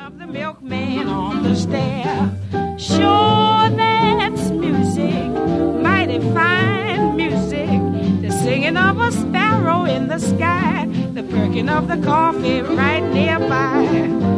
Of the milkman on the stair. Sure, that's music, mighty fine music. The singing of a sparrow in the sky, the perking of the coffee right nearby.